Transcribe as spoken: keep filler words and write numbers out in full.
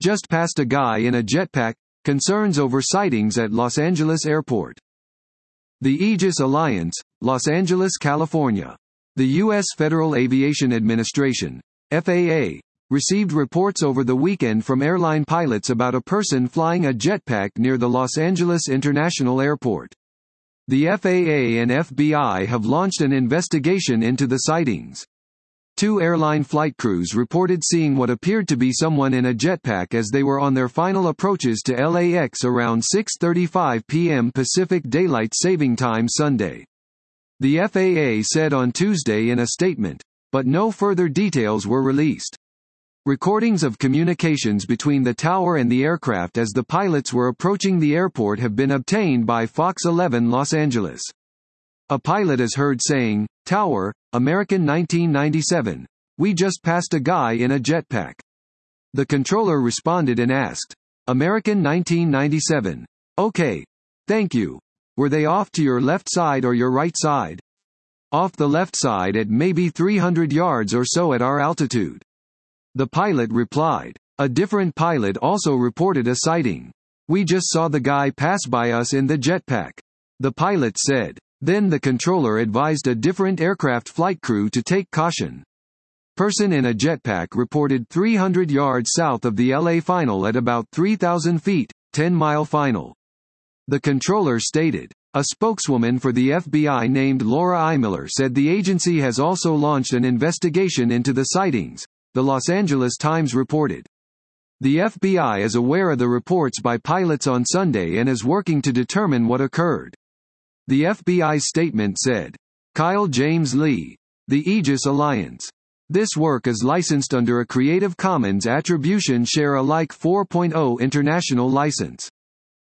Just passed a guy in a jetpack, concerns over sightings at Los Angeles Airport. The Aegis Alliance, Los Angeles, California. The U S Federal Aviation Administration, F A A, received reports over the weekend from airline pilots about a person flying a jetpack near the Los Angeles International Airport. The F A A and F B I have launched an investigation into the sightings. Two airline flight crews reported seeing what appeared to be someone in a jetpack as they were on their final approaches to L A X around six thirty-five p m Pacific Daylight Saving Time Sunday. The F A A said on Tuesday in a statement, but no further details were released. Recordings of communications between the tower and the aircraft as the pilots were approaching the airport have been obtained by Fox eleven Los Angeles. A pilot is heard saying, "Tower, American nineteen ninety-seven. We just passed a guy in a jetpack." The controller responded and asked, "American nineteen ninety-seven. Okay. Thank you. Were they off to your left side or your right side?" "Off the left side at maybe three hundred yards or so at our altitude." The pilot replied. A different pilot also reported a sighting. "We just saw the guy pass by us in the jetpack," the pilot said. Then the controller advised a different aircraft flight crew to take caution. Person in a jetpack reported three hundred yards south of the L A final at about three thousand feet, ten mile final. The controller stated. A spokeswoman for the F B I named Laura Eimiller said the agency has also launched an investigation into the sightings, the Los Angeles Times reported. The F B I is aware of the reports by pilots on Sunday and is working to determine what occurred. The F B I's statement said. Kyle James Lee. The Aegis Alliance. This work is licensed under a Creative Commons Attribution Share Alike four point oh international license.